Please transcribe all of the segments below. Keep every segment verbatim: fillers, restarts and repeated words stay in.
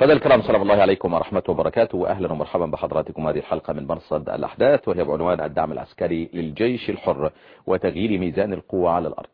مشاهدينا الكرام، سلام الله عليكم ورحمة وبركاته، وأهلا ومرحبا بحضراتكم هذه الحلقة من مرصد الأحداث، وهي بعنوان الدعم العسكري للجيش الحر وتغيير ميزان القوة على الأرض.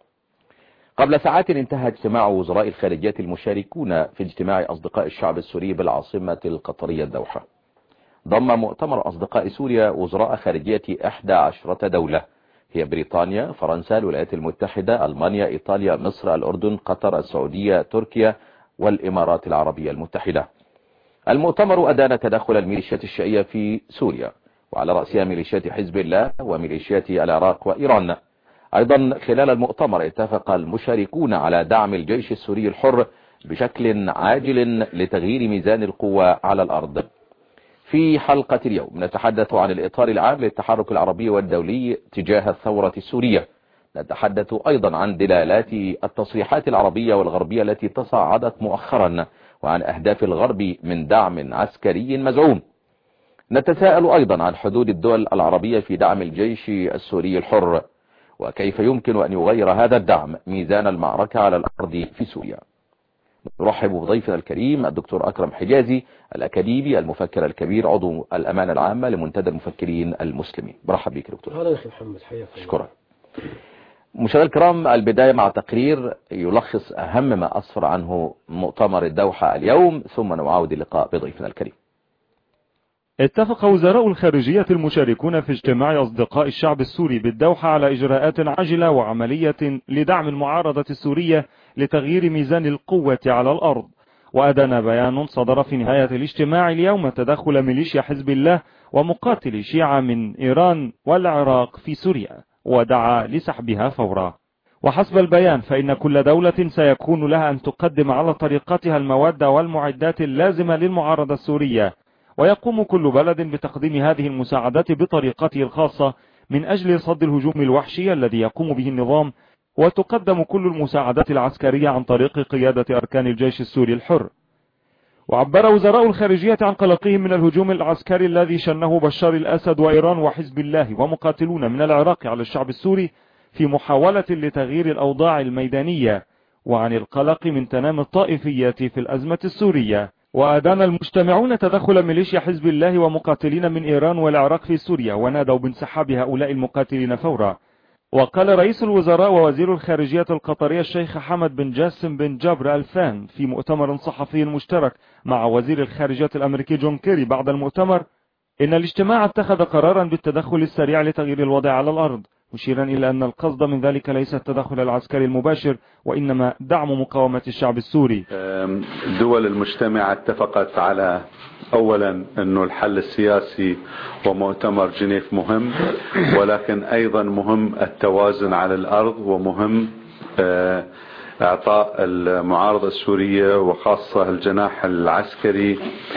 قبل ساعات انتهى اجتماع وزراء الخارجية المشاركون في اجتماع أصدقاء الشعب السوري بالعاصمة القطرية الدوحة. ضم مؤتمر أصدقاء سوريا وزراء خارجية إحدى عشرة دولة، هي بريطانيا، فرنسا، الولايات المتحدة، ألمانيا، إيطاليا، مصر، الأردن، قطر، السعودية، تركيا والإمارات العربية المتحدة. المؤتمر أدان تدخل الميليشيات الشيعية في سوريا، وعلى رأسها ميليشيات حزب الله وميليشيات العراق وإيران. أيضا خلال المؤتمر اتفق المشاركون على دعم الجيش السوري الحر بشكل عاجل لتغيير ميزان القوة على الأرض. في حلقة اليوم نتحدث عن الإطار العام للتحرك العربي والدولي تجاه الثورة السورية. نتحدث أيضا عن دلالات التصريحات العربية والغربية التي تصاعدت مؤخرا، وعن أهداف الغرب من دعم عسكري مزعوم. نتساءل أيضا عن حدود الدول العربية في دعم الجيش السوري الحر، وكيف يمكن أن يغير هذا الدعم ميزان المعركة على الأرض في سوريا. نرحب بضيفنا الكريم الدكتور أكرم حجازي، الأكاديمي المفكر الكبير، عضو الأمانة العامة لمنتدى المفكرين المسلمين. برحب بك دكتور. أهلا أخي محمد، حياك الله. شكرا. مشاهدينا الكرام، البداية مع تقرير يلخص أهم ما أسفر عنه مؤتمر الدوحة اليوم، ثم نعاود اللقاء بضيفنا الكريم. اتفق وزراء الخارجية المشاركون في اجتماع أصدقاء الشعب السوري بالدوحة على إجراءات عاجلة وعملية لدعم المعارضة السورية لتغيير ميزان القوة على الأرض. وأدان بيان صدر في نهاية الاجتماع اليوم تدخل ميليشيا حزب الله ومقاتلي شيعة من إيران والعراق في سوريا، ودعا لسحبها فورا. وحسب البيان فإن كل دولة سيكون لها أن تقدم على طريقتها المواد والمعدات اللازمة للمعارضة السورية، ويقوم كل بلد بتقديم هذه المساعدات بطريقته الخاصة من أجل صد الهجوم الوحشي الذي يقوم به النظام، وتقدم كل المساعدات العسكرية عن طريق قيادة أركان الجيش السوري الحر. وعبر وزراء الخارجية عن قلقهم من الهجوم العسكري الذي شنه بشار الأسد وإيران وحزب الله ومقاتلون من العراق على الشعب السوري في محاولة لتغيير الأوضاع الميدانية، وعن القلق من تنام الطائفية في الأزمة السورية. وأدان المجتمعون تدخل ميليشيا حزب الله ومقاتلين من إيران والعراق في سوريا، ونادوا بانسحاب هؤلاء المقاتلين فورا. وقال رئيس الوزراء ووزير الخارجية القطرية الشيخ حمد بن جاسم بن جابر الفان في مؤتمر صحفي مشترك مع وزير الخارجية الأمريكي جون كيري بعد المؤتمر إن الاجتماع اتخذ قرارا بالتدخل السريع لتغيير الوضع على الأرض، مشيرا إلى أن القصد من ذلك ليس التدخل العسكري المباشر، وإنما دعم مقاومة الشعب السوري. الدول المجتمعة اتفقت على أولا أنه الحل السياسي ومؤتمر جنيف مهم، ولكن أيضا مهم التوازن على الأرض، ومهم إعطاء المعارضة السورية وخاصة الجناح العسكري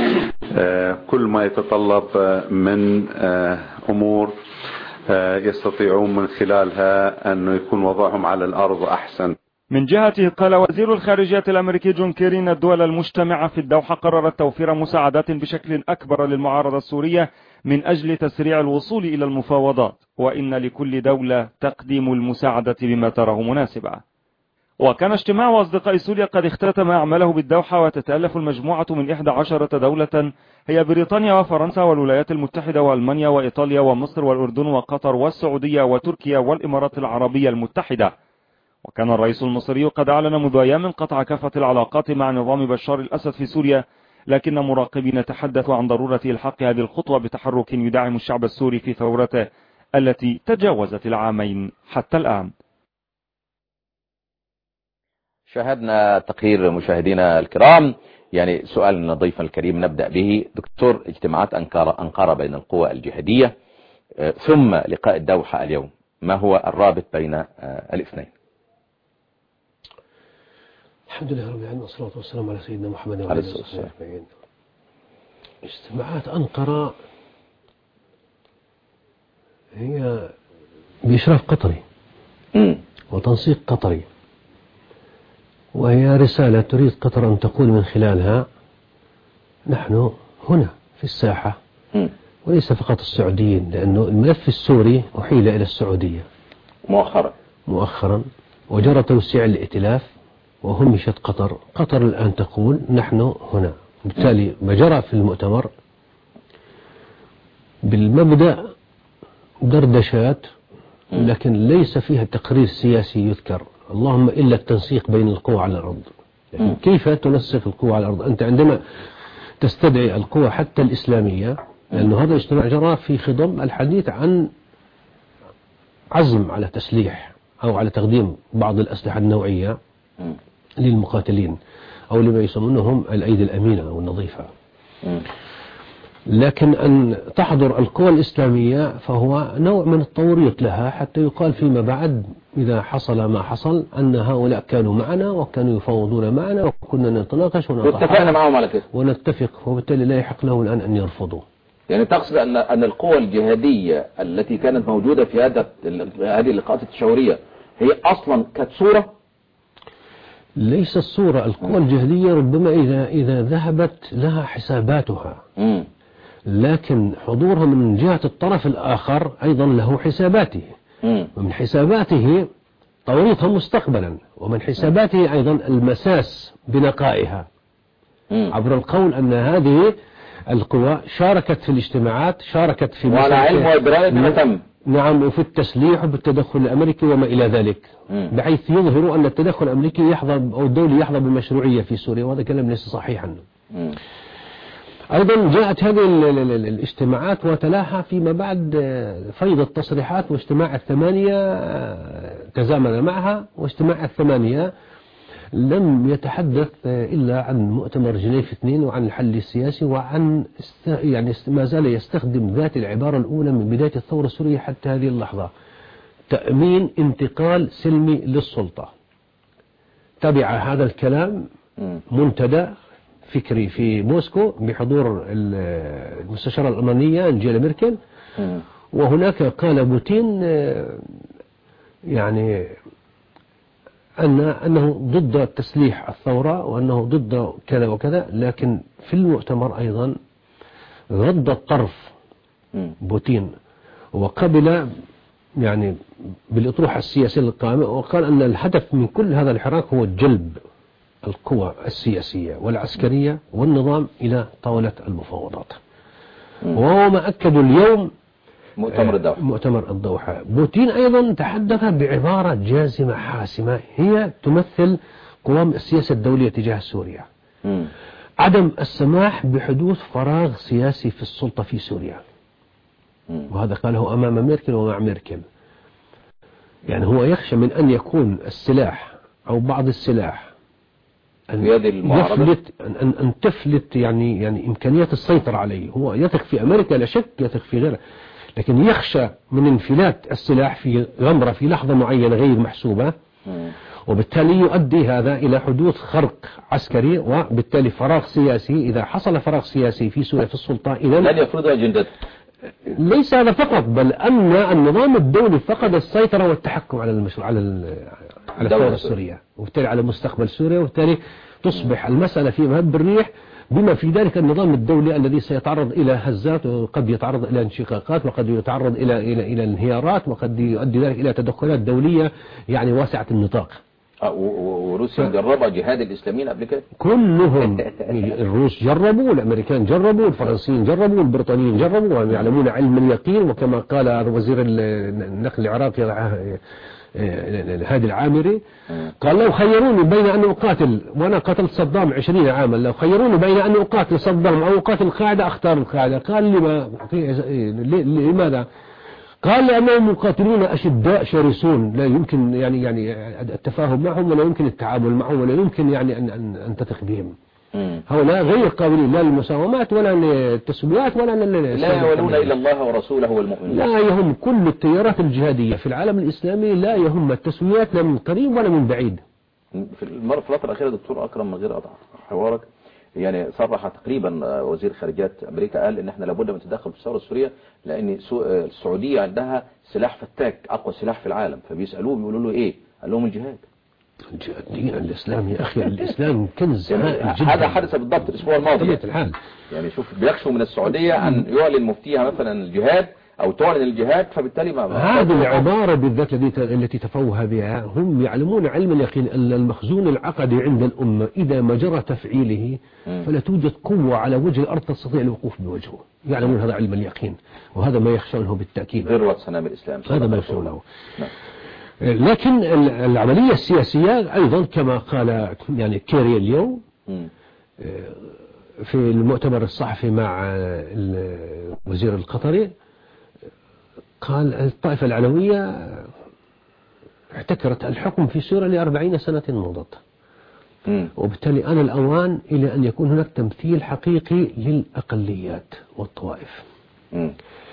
كل ما يتطلب من أمور يستطيعون من خلالها أن يكون وضعهم على الأرض أحسن. من جهته قال وزير الخارجية الأمريكي جون كيري إن الدول المجتمعة في الدوحة قررت توفير مساعدات بشكل أكبر للمعارضة السورية من أجل تسريع الوصول إلى المفاوضات، وإن لكل دولة تقديم المساعدة بما تراه مناسبة. وكان اجتماع أصدقاء سوريا قد اختتم أعماله بالدوحة، وتتألف المجموعة من إحدى عشرة دولة، هي بريطانيا وفرنسا والولايات المتحدة وألمانيا وإيطاليا ومصر والأردن وقطر والسعودية وتركيا والإمارات العربية المتحدة. وكان الرئيس المصري قد أعلن منذ أيام قطع كافة العلاقات مع نظام بشار الأسد في سوريا، لكن مراقبين تحدثوا عن ضرورة إلحاق هذه الخطوة بتحرك يدعم الشعب السوري في ثورته التي تجاوزت العامين حتى الآن. شاهدنا تقرير مشاهدينا الكرام. يعني سؤال من ضيفنا الكريم نبدأ به دكتور، اجتماعات أنقرة أنقرة بين القوى الجهادية ثم لقاء الدوحة اليوم، ما هو الرابط بين الاثنين؟ الحمد لله رب العالمين، والصلاة والسلام على سيدنا محمد وعلى آله وصحبه أجمعين. اجتماعات أنقرة هي بإشراف قطري وتنسيق قطري، وهي رسالة تريد قطر أن تقول من خلالها نحن هنا في الساحة، وليس فقط السعوديين، لأنه الملف السوري أحيل إلى السعودية مؤخرا مؤخرا وجرى توسيع الائتلاف وهمشت قطر. قطر الآن تقول نحن هنا، بالتالي ما جرى في المؤتمر بالمبدأ دردشات، لكن ليس فيها تقرير سياسي يذكر، اللهم إلا التنسيق بين القوى على الأرض. يعني كيف تنسق القوى على الأرض؟ أنت عندما تستدعي القوى حتى الإسلامية، لأنه هذا الاجتماع جرى في خضم الحديث عن عزم على تسليح أو على تقديم بعض الأسلحة النوعية للمقاتلين أو لما يسمونهم الأيدي الأمينة أو النظيفة. لكن أن تحضر القوى الإسلامية فهو نوع من التوريط لها حتى يقال فيما بعد إذا حصل ما حصل أن هؤلاء كانوا معنا وكانوا يفاوضون معنا وكنا نتناقش واتفقنا معهم على كده ونتفق، وبالتالي لا يحق لهم الآن أن يرفضوا. يعني تقصد أن أن القوى الجهادية التي كانت موجودة في هذا هذه اللقاءات التشاورية هي أصلا كانت صورة؟ ليس الصورة. القوى الجهادية ربما إذا إذا ذهبت لها حساباتها، م. لكن حضورها من جهة الطرف الآخر أيضا له حساباته، م. ومن حساباته توريطها مستقبلا، ومن حساباته أيضا المساس بنقائها م. عبر القول أن هذه القوى شاركت في الاجتماعات، شاركت في وعلى علم وإدراك ما تم. نعم، وفي التسليح وبالتدخل الأمريكي وما إلى ذلك، م. بحيث يظهروا أن التدخل الأمريكي يحظى أو الدولي يحظى بمشروعية في سوريا، وهذا كلام ليس صحيحا. م. أيضا جاءت هذه الاجتماعات وتلاها فيما بعد فيض التصريحات، واجتماع الثمانية تزامن معها، واجتماع الثمانية لم يتحدث إلا عن مؤتمر جنيف اثنين وعن الحل السياسي، وعن يعني ما زال يستخدم ذات العبارة الأولى من بداية الثورة السورية حتى هذه اللحظة: تأمين انتقال سلمي للسلطة. تبع هذا الكلام منتدى فكري في موسكو بحضور المستشارة الألمانية أنجيلا ميركل، وهناك قال بوتين يعني أن أنه ضد تسليح الثورة وأنه ضد كذا وكذا، لكن في المؤتمر أيضا غض الطرف بوتين وقبل يعني بالإطروحة السياسية القائمة، وقال أن الهدف من كل هذا الحراك هو جلب القوى السياسية والعسكرية والنظام إلى طاولة المفاوضات. وهو ما أكد اليوم مؤتمر الدوحة. مؤتمر الدوحة. بوتين أيضا تحدث بعبارة جازمة حاسمة هي تمثل قوام السياسة الدولية تجاه سوريا: م. عدم السماح بحدوث فراغ سياسي في السلطة في سوريا. م. وهذا قاله أمام ميركل ومع ميركل. يعني هو يخشى من أن يكون السلاح أو بعض السلاح أن يفلت أن أن تفلت يعني يعني إمكانيات السيطرة عليه. هو يثق في أمريكا لا شك، يثق في غيرها، لكن يخشى من انفلات السلاح في غمرة في لحظة معينة غير محسوبة، وبالتالي يؤدي هذا إلى حدوث خرق عسكري وبالتالي فراغ سياسي. إذا حصل فراغ سياسي في سوريا في السلطة إذا لن يفرض أجندته. ليس هذا فقط، بل أن النظام الدولي فقد السيطرة والتحكم على المشروع على على الثورة السورية، وبالتالي على مستقبل سوريا، وبالتالي تصبح المسألة في مهب الريح، بما في ذلك النظام الدولي الذي سيتعرض إلى هزات، وقد يتعرض إلى انشقاقات، وقد يتعرض إلى إلى إلى انهيارات، وقد يؤدي ذلك إلى تدخلات دولية يعني واسعة النطاق. وروسيا جربها جهاد الإسلاميين قبل كده كلهم. الروس جربوا، الأمريكان جربوا، الفرنسيين جربوا، البريطانيين جربوا، ويعلمون علم اليقين. وكما قال وزير النقل العراقي هادي العامري قال: لو خيروني بين أن أقاتل وأنا قتلت صدام عشرين عاما، لو خيروني بين أن أقاتل صدام أو أقاتل القاعدة أختار القاعدة. قال: لما لماذا؟ قال: لأنهم مقاتلون أشداء شرسون، لا يمكن يعني يعني التفاهم معهم، ولا يمكن التعامل معهم، ولا يمكن يعني أن أن أن تثق بهم. هؤلاء غير قابلين لا للمساومات ولا للتسويات ولا لا يولون إلى الله ورسوله والمؤمنين. لا يهم كل التيارات الجهادية في العالم الإسلامي، لا يهم التسويات لا من قريب ولا من بعيد. في المرة في الفترة الأخيرة دكتور أكرم من غير قطع حوارك، يعني صرح تقريبا وزير خارجية أمريكا قال إن إحنا لابد من التدخل في الثورة السورية، لأن السعودية عندها سلاح فتاك أقوى سلاح في العالم، فبيسألوه بيقولوا له إيه؟ قال لهم الجهاد. الدين الإسلام يا أخي، الإسلام كنز هائل جدا. هذا حدث بالضبط الأسبوع الماضي. الحال يعني شوف بيخشوا من السعودية أن يعلن مفتيها مثلا الجهاد او تعلن الجهاد، فبالتالي ما هذه العبارة بالذات التي تفوه بها هم يعلمون علم اليقين أن المخزون العقدي عند الأمة إذا ما جرى تفعيله فلا توجد قوة على وجه الأرض تستطيع الوقوف بوجهه. يعلمون هذا علم اليقين، وهذا ما يخشونه بالتأكيد، ذروة سنام الإسلام، هذا ما يخشونه. لكن العملية السياسية أيضا كما قال يعني كيري اليوم في المؤتمر الصحفي مع الوزير القطري، قال الطائفة العلوية احتكرت الحكم في سوريا لأربعين سنة مضت، وبالتالي أنا الأوان إلى أن يكون هناك تمثيل حقيقي للأقليات والطوائف. م.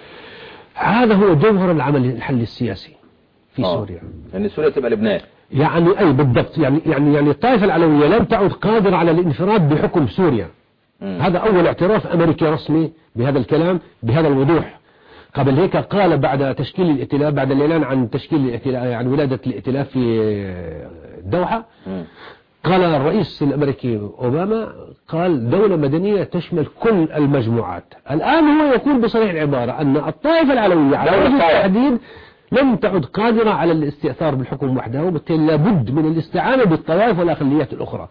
هذا هو جوهر العمل الحل السياسي في أوه. سوريا، يعني سوريا تبقى لبنان، يعني أي بالضبط، يعني يعني يعني الطائفة العلوية لم تعد قادرة على الانفراد بحكم سوريا. م. هذا أول اعتراف أمريكي رسمي بهذا الكلام بهذا الوضوح. قبل هيك قال بعد تشكيل الائتلاف، بعد الإعلان عن تشكيل الائتلاف، عن ولادة الائتلاف في الدوحة، م. قال الرئيس الأمريكي أوباما قال دولة مدنية تشمل كل المجموعات. الآن هو يقول بصريح العبارة أن الطائفة العلوية على وجه التحديد لم تعد قادرة على الاستئثار بالحكم وحده، وبالتالي لابد من الاستعانة بالطوائف والأقليات الأخرى.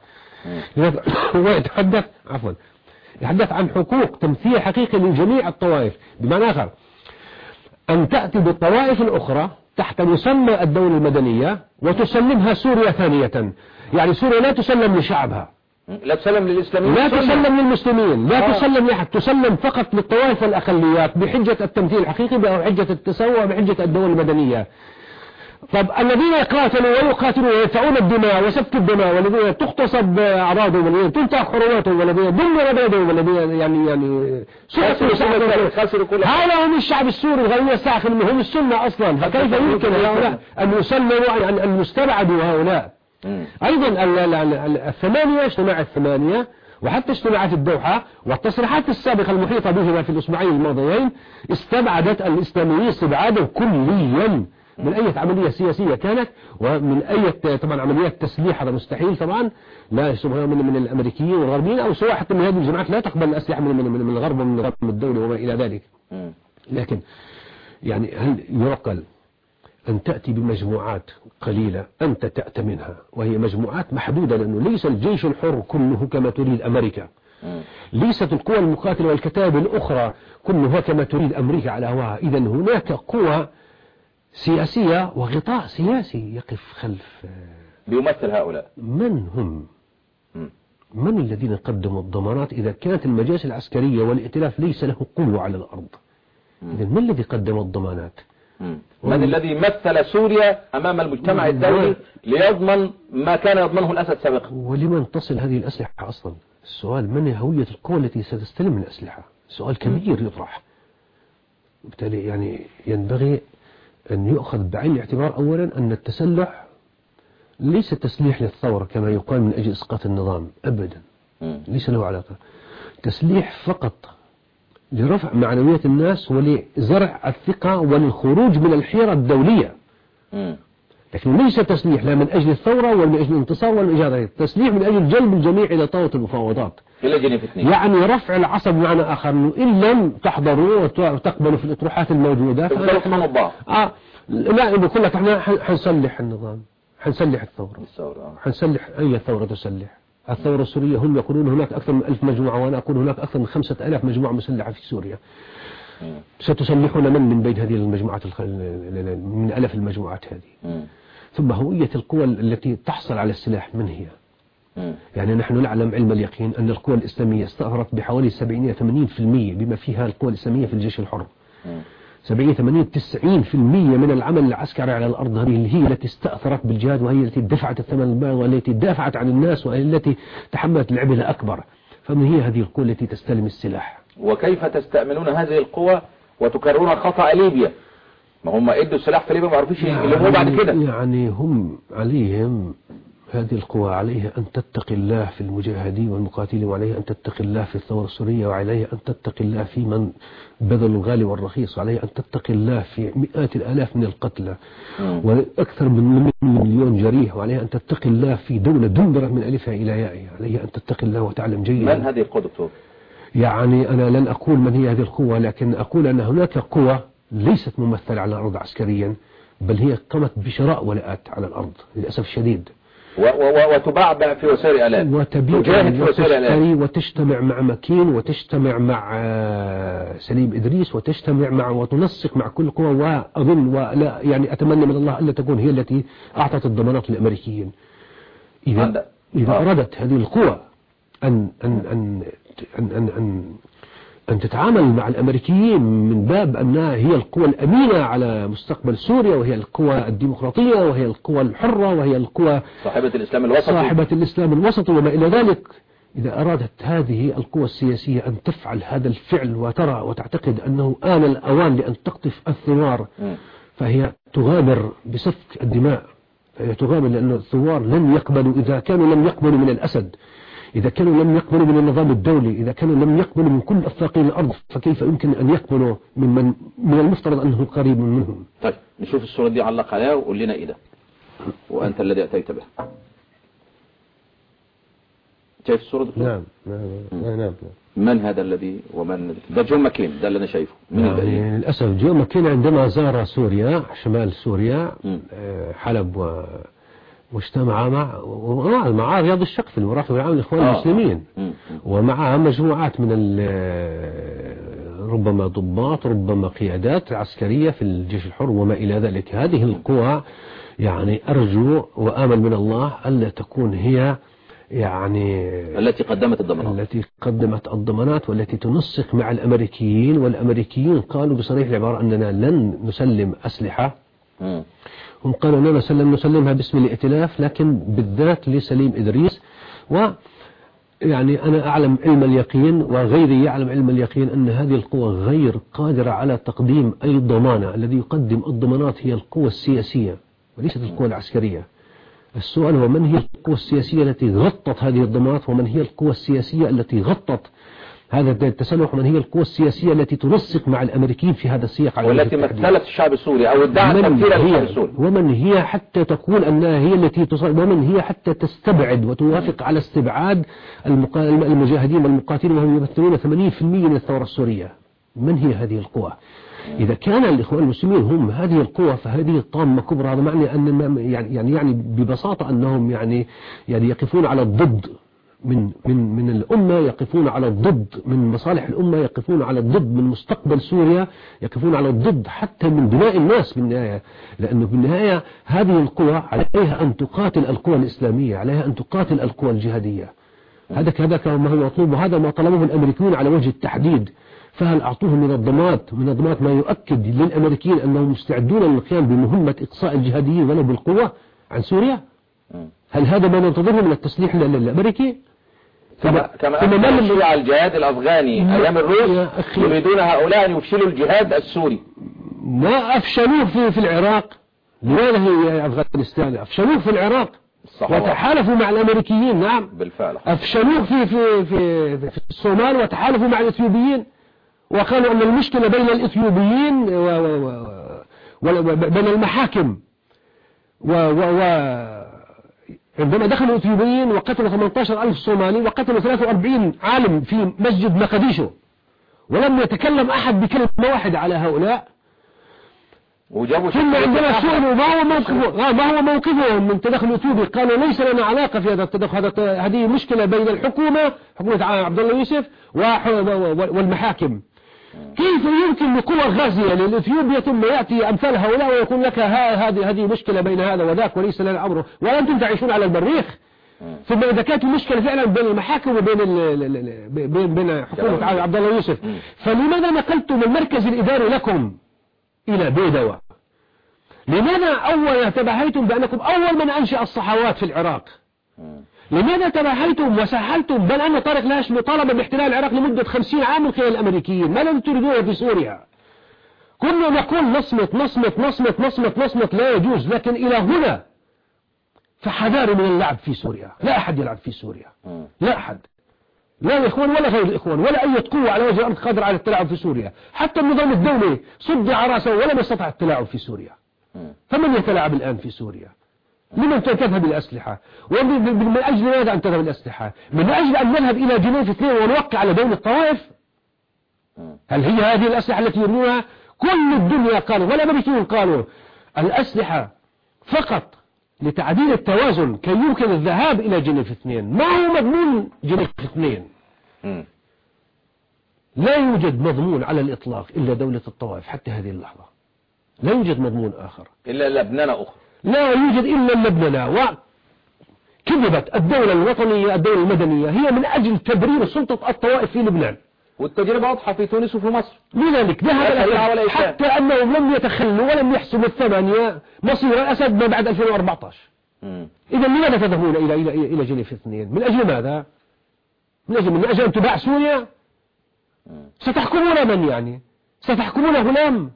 هو يتحدث عفوا يتحدث عن حقوق تمثيل حقيقي لجميع الطوائف، بمعنى آخر أن تأتي بالطوائف الأخرى تحت مسمى الدولة المدنية وتسلمها سوريا ثانية. يعني سوريا لا تسلم لشعبها، لا تسلم للإسلاميين، لا تسلم للمسلمين، لا آه. تسلم لأحد، تسلم فقط للطوائف والأقليات بحجة التمثيل الحقيقي بحجة التسوى بحجة الدولة المدنية. طب الذين يقاتلوا ويقاتلوا ويدفعون الدماء وسفك الدماء، والذين تغتصب أعراضهم، والذين تنتهك حرماتهم، والذين يضموا عبادهم، والذين يعني يعني خسروا كل هذا هم الشعب السوري الغير يستعخر منهم السنة أصلا، فكيف يمكن هؤلاء أن يسلموا أن يستبعدوا هؤلاء؟ أيضا الثمانية اجتماع الثمانية وحتى اجتماعات الدوحة والتصريحات السابقة المحيطة بهما في الأسبوعين الماضيين استبعدت الإسلاميين استبعادا كليا من أي عملية سياسية كانت، ومن أي طبعا عمليات تسليح هذا مستحيل طبعا، لا سواء من من الأمريكيين والغربيين أو سواء حتى من هذه الجماعات لا تقبل الأسلحة من من من الغرب ومن الغرب من الدولة وما إلى ذلك. لكن يعني هل يعقل أن تأتي بمجموعات قليلة أنت تأتمنها، وهي مجموعات محدودة، لأنه ليس الجيش الحر كله كما تريد أمريكا، ليست القوى المقاتلة والكتائب الأخرى كلها كما تريد أمريكا على هواها. إذا هناك قوى سياسية وغطاء سياسي يقف خلف بيمثل هؤلاء. من هم؟ من الذين قدموا الضمانات إذا كانت المجالس العسكرية والائتلاف ليس له قوة على الأرض؟ إذا من الذي قدم الضمانات؟ من الذي مثل سوريا أمام المجتمع الدولي ليضمن ما كان يضمنه الأسد سابقا؟ ولمن تصل هذه الأسلحة أصلا؟ السؤال من هوية القوى التي ستستلم الأسلحة؟ سؤال كبير يطرح. بالتالي يعني ينبغي أن يؤخذ بعين الاعتبار أولا أن التسلح ليس تسليح للثورة كما يقال من أجل إسقاط النظام أبدا، ليس له علاقة. تسليح فقط لرفع معنويات الناس ولزرع الثقة وللخروج من الحيرة الدولية، لكن ليس تسليح لا من أجل الثورة ولا من أجل الانتصار ولا من أجل هذا، التسليح من أجل جلب الجميع إلى طاولة المفاوضات، يعني رفع العصب بمعنى آخر أنه إن لم تحضروا وتقبلوا في الأطروحات الموجودة فنحن الضعف آه لا بقول لك احنا حنسلح النظام، حنسلح الثورة، حنسلح أي ثورة تسلح. الثورة السورية هم يقولون هناك أكثر من ألف مجموعة، وأنا أقول هناك أكثر من خمسة آلاف مجموعة مسلحة في سوريا. ستسلحون من من بين هذه المجموعات من ألف المجموعات هذه؟ ثم هوية القوى التي تحصل على السلاح من هي؟ يعني نحن نعلم علم اليقين أن القوى الإسلامية استأثرت بحوالي سبعين ثمانين بالمئة بما فيها القوى الإسلامية في الجيش الحر. سبعين ثمانين تسعين بالمئة من العمل العسكري على الأرض هذه هي التي استأثرت بالجهاد، وهي التي دفعت الثمن الباهظ، والتي دافعت عن الناس، وهي التي تحملت العبء الأكبر. فمن هي هذه القوى التي تستلم السلاح؟ وكيف تستأمنون هذه القوى وتكررون خطأ ليبيا؟ ما هم ادوا السلاح في ليبيا ما عرفوش يلموه بعد كده. يعني هم عليهم هذه القوى عليها أن تتقي الله في المجاهدين والمقاتلين، وعليها أن تتقي الله في الثورة السورية، وعليها أن تتقي الله في من بذل الغالي والرخيص، وعليها أن تتقي الله في مئات الآلاف من القتلى وأكثر من مليون جريح، وعليها أن تتقي الله في دولة دندرة من ألفها إلى يائها. عليها أن تتقي الله وتعلم جيدا. من هذه القوى دكتور؟ يعني أنا لن أقول من هي هذه القوى، لكن أقول أن هناك قوى ليست ممثلة على الأرض عسكريا، بل هي قامت بشراء ولاءات على الأرض للأسف الشديد، و و وتباع في وسائل الإعلام، وتبيع وتشتري وتجتمع مع مكين وتجتمع مع سليم إدريس وتجتمع مع وتنسق مع كل قوة. وأظن ولا يعني أتمنى من الله ألا تكون هي التي أعطت الضمانات للأمريكيين. إذا إذا أرادت هذه القوى أن أن أن أن أن, أن أن تتعامل مع الأمريكيين من باب أنها هي القوى الأمينة على مستقبل سوريا، وهي القوى الديمقراطية، وهي القوى الحرة، وهي القوى صاحبة الإسلام الوسطي صاحبة الإسلام الوسطي وما إلى ذلك، إذا أرادت هذه القوى السياسية أن تفعل هذا الفعل وترى وتعتقد أنه آن الأوان لأن تقطف الثوار، فهي تغامر بسفك الدماء، فهي تغامر لأن الثوار لن يقبلوا، إذا كانوا لم يقبلوا من الأسد، إذا كانوا لم يقبلوا من النظام الدولي، إذا كانوا لم يقبلوا من كل أفاقين الأرض، فكيف يمكن أن يقبلوا من من, من المفترض أنه قريب منهم. طيب نشوف الصورة دي، علق عليها وقول لنا إيه ده، وأنت الذي أتيت به. شايف الصورة دي؟ نعم نعم نعم, نعم. من هذا الذي ومن ده؟ جون ماكين ده اللي أنا شايفه. من يعني للأسف جون ماكين عندما زار سوريا شمال سوريا حلب و واجتمع مع مع رياض الشقفي المرافق العام للإخوان آه. المسلمين، ومعها مجموعات من ربما ضباط، ربما قيادات عسكرية في الجيش الحر وما إلى ذلك. هذه القوى يعني أرجو وآمل من الله ألا تكون هي يعني التي قدمت الضمانات التي قدمت الضمانات والتي تنسق مع الأمريكيين، والأمريكيين قالوا بصريح العبارة أننا لن نسلم أسلحة. م. هم قالوا أننا نسلم نسلمها باسم الائتلاف، لكن بالذات لسليم إدريس. ويعني أنا أعلم علم اليقين وغيري يعلم علم اليقين أن هذه القوى غير قادرة على تقديم أي ضمانة. الذي يقدم الضمانات هي القوى السياسية وليست القوى العسكرية. السؤال هو من هي القوى السياسية التي غطت هذه الضمانات، ومن هي القوى السياسية التي غطت هذا التسلح، ومن هي القوى السياسية التي تنسق مع الأمريكيين في هذا السياق على والتي مثلت الشعب السوري أو ادعت تمثيل الشعب السوري، ومن هي حتى تقول أنها هي التي تصل، ومن هي حتى تستبعد وتوافق على استبعاد المجاهدين والمقاتلين وهم يمثلون ثمانين بالمئة من الثورة السورية. من هي هذه القوى؟ إذا كان الإخوان المسلمين هم هذه القوى فهذه طامة كبرى. هذا معني أن يعني يعني يعني ببساطة أنهم يعني يعني يقفون على الضد من من من الأمة، يقفون على الضد من مصالح الأمة، يقفون على الضد من مستقبل سوريا، يقفون على الضد حتى من بناء الناس بالنهاية. لأنه بالنهاية هذه القوى عليها أن تقاتل القوى الإسلامية، عليها أن تقاتل القوى الجهادية. هذا هذا ما هو مطلوب، وهذا ما طلبه الأمريكيون على وجه التحديد. فهل أعطوهم من الضمانات من الضمانات ما يؤكد للأمريكيين أنهم مستعدون للقيام بمهمة إقصاء الجهاديين ولو بالقوة عن سوريا؟ هل هذا ما ننتظره من التسليح الأمريكي؟ كما كما أفشلوا على الجهاد الأفغاني أيام الروس، يريدون هؤلاء أن يفشلوا الجهاد السوري. ما أفشلوه في في العراق. لماذا هي أفغانستان؟ أفشلوه في العراق وتحالفوا مع الأمريكيين. نعم بالفعل. أفشلوه في في في في الصومال وتحالفوا مع الإثيوبيين، وقالوا أن المشكلة بين الإثيوبيين وبين المحاكم و و عندما دخلوا الإثيوبيين وقتلوا ثمانية عشر ألف صومالي وقتلوا ثلاثة وأربعين عالم في مسجد مقديشو، ولم يتكلم أحد بكلمة واحدة على هؤلاء. ثم عندما سئلوا ما هو موقفه ما هو موقفهم من تدخل الإثيوبي، قالوا ليس لنا علاقة في هذا التدخل، هذه مشكلة بين الحكومة حكومة عبد الله يوسف والمحاكم. كيف يمكن لقوى غازية للإثيوبيا ثم يأتي أمثال هؤلاء ويقول لك هذه هذه مشكلة بين هذا وذاك وليس لنا أمره، وأنتم تعيشون على المريخ؟ ثم إذا كانت المشكلة فعلا بين المحاكم وبين بين بين حكومة عبد الله يوسف، فلماذا نقلتم المركز الإداري لكم إلى بيدوى؟ لماذا أول تباهيتم بأنكم أول من أنشأ الصحوات في العراق؟ لماذا تباهيتم وساحلتم بل أن طارق الهاشمي طالب باحتلال العراق لمدة خمسين عام من خلال الأمريكيين؟ ما الذي تريدونه في سوريا؟ كنا نقول نصمت نصمت نصمت نصمت نصمت لا يجوز، لكن إلى هنا فحذار من اللعب في سوريا. لا أحد يلعب في سوريا، لا أحد، لا الإخوان ولا غير الإخوان ولا أي قوة على وجه الأرض قادرة على التلاعب في سوريا. حتى النظام الدولي صدع رأسه ولم يستطع التلاعب في سوريا. فمن يتلاعب الآن في سوريا؟ لمن تذهب الأسلحة؟ ومن أجل ماذا أن تذهب الأسلحة؟ من أجل أن نذهب إلى جنيف اثنين ونوقع على دولة الطوائف؟ هل هي هذه الأسلحة التي يريدونها؟ كل الدنيا قالوا والأمريكيون قالوا الأسلحة فقط لتعديل التوازن كي يمكن الذهاب إلى جنيف اثنين. ما هو مضمون جنيف اثنين؟ م. لا يوجد مضمون على الإطلاق إلا دولة الطوائف حتى هذه اللحظة. لا يوجد مضمون آخر إلا لبنان أخرى. لا يوجد إلا لبنان. وكذبت الدولة الوطنية الدولة المدنية هي من أجل تبرير سلطة الطوائف في لبنان، والتجربة واضحة في تونس وفي مصر. لذلك ذهب حتى أنهم لم يتخلوا ولم يحسبوا الثمانية مصير الأسد ما بعد ألفين وأربعة عشر. إذا لماذا تذهبون إلى إلى إلى جنيف اثنين؟ من أجل ماذا؟ من أجل من أجل أن تباع سوريا؟ ستحكمون من يعني؟ ستحكمون غلام؟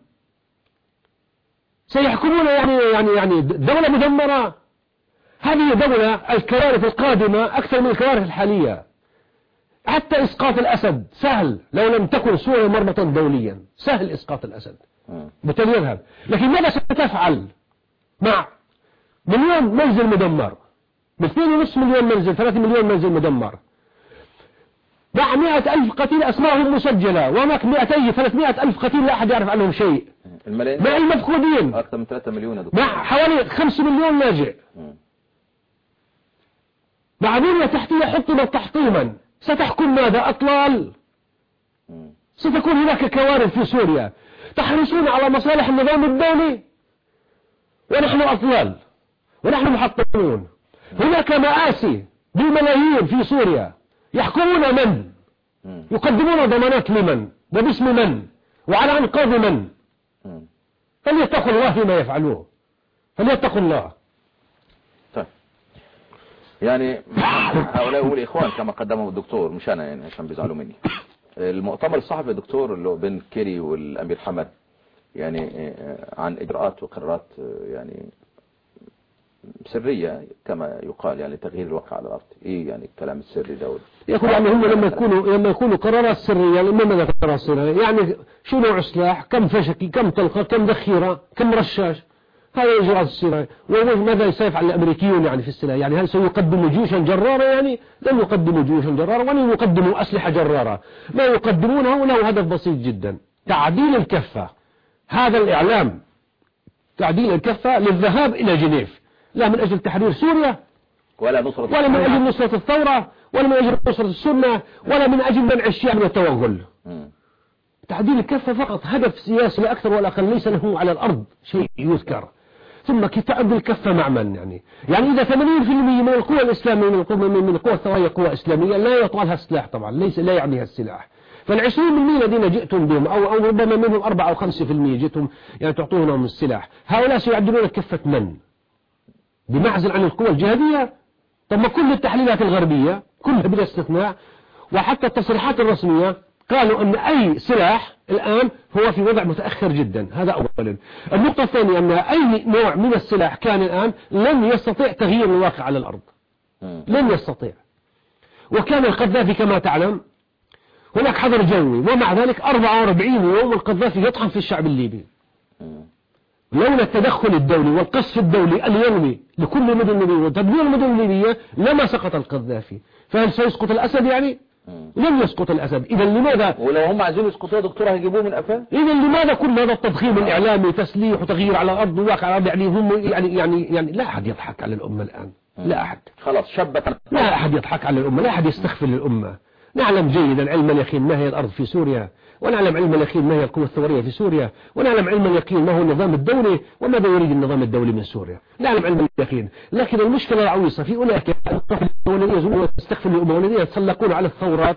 سيحكمون يعني يعني يعني دولة مدمرة؟ هذه دولة الكوارث القادمة أكثر من الكوارث الحالية. حتى إسقاط الأسد سهل لو لم تكن سوريا مربطا دوليا، سهل إسقاط الأسد بالتالي يذهب. لكن ماذا ستفعل مع مليون منزل مدمر، من اثنين ونصف مليون منزل، ثلاثة مليون منزل مدمر، مع مئة ألف قتيل أسمائهم مسجلة، وهناك مئتين ثلاثمائة ألف قتيل لا أحد يعرف عنهم شيء، مع المفقودين أكثر من ثلاثة مليون دكتور، مع حوالي خمسة مليون لاجئ، مع بنية تحتية حطمت تحطيما. ستحكم ماذا؟ أطلال. ستكون هناك كوارث في سوريا. تحرصون على مصالح النظام الدولي ونحن أطلال ونحن محطمون. هناك مآسي بالملايين في سوريا. يحكمون من؟ يقدمون ضمانات لمن؟ وباسم من؟ وعلى أنقاض من؟ فليتقوا الله فيما يفعلوه، فليتقوا الله. طيب يعني هؤلاء هم الإخوان كما قدمه الدكتور، مش أنا يعني عشان بيزعلوا مني. المؤتمر الصحفي يا دكتور اللي هو بين كيري والأمير حمد يعني عن إجراءات وقرارات يعني سرية كما يقال يعني تغيير الواقع على الأرض، إيه يعني الكلام السري ده؟ يقول يعني هم لما يكونوا لما يكونوا قرارات سرية، لما ماذا قرارات سرية؟ يعني شو نوع سلاح، كم فشكي، كم طلقة، كم ذخيرة، كم رشاش، هذه إجراءات السرية. وماذا سيفعل الأمريكيون يعني في السلاح؟ يعني هل سيقدموا جيوشا جرارة؟ يعني لن يقدموا جيوشا جرارة ولن يقدموا أسلحة جرارة. ما يقدمونه له هدف بسيط جدا، تعديل الكفة. هذا الإعلام تعديل الكفة للذهاب إلى جنيف، لا من أجل تحرير سوريا ولا نصرة ولا من أجل نصرة الثورة ولا من أجل نصرة السنة ولا من أجل منع الشيعة من التوغل. تعديل الكفة فقط هدف سياسي لا أكثر ولا أقل، ليس له على الأرض شيء يذكر. ثم كيف تعدل الكفة مع من يعني؟ يعني إذا ثمانين بالمئة من القوى الإسلامية من القوى من القوى الثورية قوى إسلامية لا يطالها السلاح طبعا، ليس لا يعنيها السلاح. فالعشرين بالمئة الذين جئتم بهم أو أو ربما منهم أربعة أو خمسة في المئة جئتم يعني تعطونهم السلاح، هؤلاء سيعدلون كفة من؟ بمعزل عن القوى الجهادية. طب ما كل التحليلات الغربية كلها بلا استثناء وحتى التصريحات الرسمية قالوا أن أي سلاح الآن هو في وضع متأخر جدا. هذا أولا. النقطة الثانية أن أي نوع من السلاح كان الآن لن يستطيع تغيير الواقع على الأرض، لن يستطيع. وكان القذافي كما تعلم هناك حظر جوي، ومع ذلك أربعة وأربعين يوم القذافي يطحن في الشعب الليبي. لولا التدخل الدولي والقصف الدولي اليومي لكل مدن الليبية وتدمير المدن الليبية لما سقط القذافي. فهل سيسقط الأسد يعني؟ لن يسقط الأسد. إذا لماذا؟ ولو هم عايزين يسقطوه دكتور هيجيبوه من قفاه؟ إذا لماذا كل هذا التضخيم الإعلامي تسليح وتغيير على الأرض وواقع على الأرض؟ يعني هم يعني يعني يعني لا أحد يضحك على الأمة الآن، لا أحد. خلاص شبت. لا أحد يضحك على الأمة، لا أحد يستغفر للأمة. نعلم جيدا علم اليقين ما هي الأرض في سوريا، ونعلم علم اليقين ما هي القوة الثورية في سوريا، ونعلم علم اليقين ما هو النظام الدولي وماذا يريد النظام الدولي من سوريا. نعلم علم اليقين. لكن المشكلة العويصة في أولئك الذين يزورون ويستغفرون الأمة والذين يتسلقون على الثورات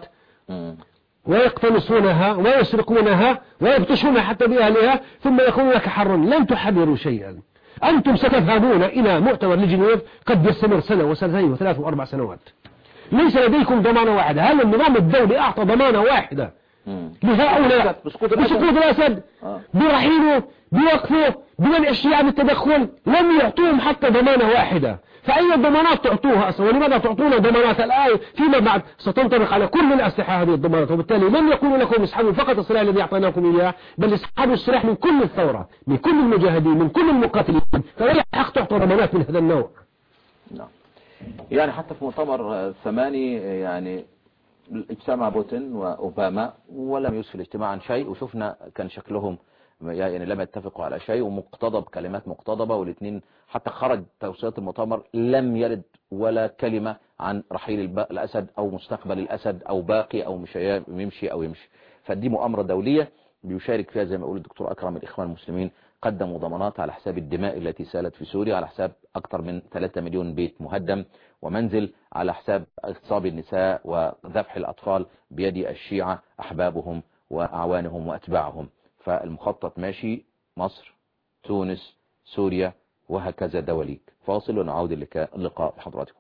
ويقتنصونها ويسرقونها ويبطشونها حتى بأهلها ثم يقولون لك حر. لن تحرروا شيئا. أنتم ستذهبون إلى مؤتمر لجنيف قد يستمر سنة وسنتين وثلاث وأربع سنوات. ليس لديكم ضمانة واحدة. هل النظام الدولي أعطى ضمانة واحدة لهؤلاء بسقوط الأسد؟ برحيله، بوقفه، بمنع الشيعة بالتدخل؟ لم يعطوهم حتى ضمانة واحدة. فأي ضمانات تعطوها أصلا؟ ولماذا تعطون ضمانات الآن فيما بعد ستنطبق على كل الأسلحة هذه الضمانات؟ وبالتالي لم يكونوا لكم اسحبوا فقط السلاح الذي أعطيناكم إياه، بل اسحبوا السلاح من كل الثورة، من كل المجاهدين، من كل المقاتلين. فلا حق تعطوا ضمانات من هذا النوع. نعم. يعني حتى في مؤتمر ثماني يعني اجتمع بوتين وأوباما ولم يسفل اجتماعا شيء، وشفنا كان شكلهم يعني لم يتفقوا على شيء، ومقتضب كلمات مقتضبة، والاثنين حتى خرج توصيات المؤتمر لم يرد ولا كلمة عن رحيل الأسد أو مستقبل الأسد أو باقي أو مش يمشي أو يمشي. فدي مؤامرة دولية بيشارك فيها زي ما يقول الدكتور أكرم الإخوان المسلمين، قدموا ضمانات على حساب الدماء التي سالت في سوريا، على حساب أكثر من ثلاثة مليون بيت مهدم ومنزل، على حساب اغتصاب النساء وذبح الأطفال بيد الشيعة أحبابهم وأعوانهم وأتباعهم. فالمخطط ماشي، مصر، تونس، سوريا، وهكذا دواليك. فاصل ونعود اللقاء بحضراتكم.